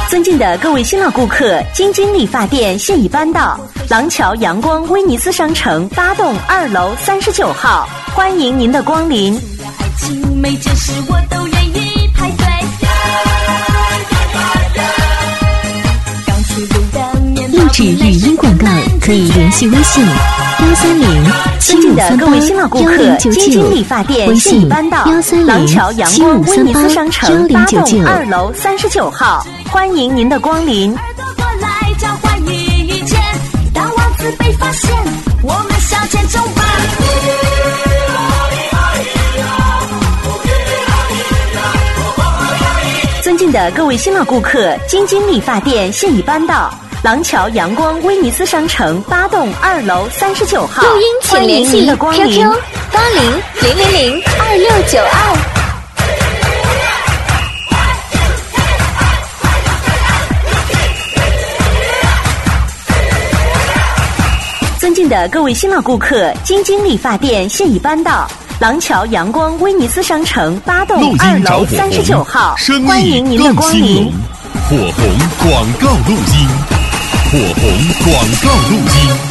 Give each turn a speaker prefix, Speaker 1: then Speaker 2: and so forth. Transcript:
Speaker 1: 尊敬的各位新老顾客，京津理发店现已搬到廊桥阳光威尼斯商城8栋2楼39号，欢迎您的光临。
Speaker 2: 爱情每件事我都愿意排队。刚出炉的面包
Speaker 3: 录制语音广告可以联系微信
Speaker 1: 尊敬的各位新老顾客，京津理发店现已搬到廊桥阳光威尼斯商城8栋2楼39号，欢迎您的光临。
Speaker 2: 过来交换一切，当王子被发现，我们向前冲吧。
Speaker 1: 尊敬的各位新老顾客，京津理发店现已搬到廊桥阳光威尼斯商城8栋2楼39号，
Speaker 3: 录音请联系 QQ 80000692。
Speaker 1: 尊敬的各位新老顾客，京津理发店现已搬到廊桥阳光威尼斯商城8栋2楼39号，欢迎您的光临。
Speaker 4: 火红广告录音，火红广告录音。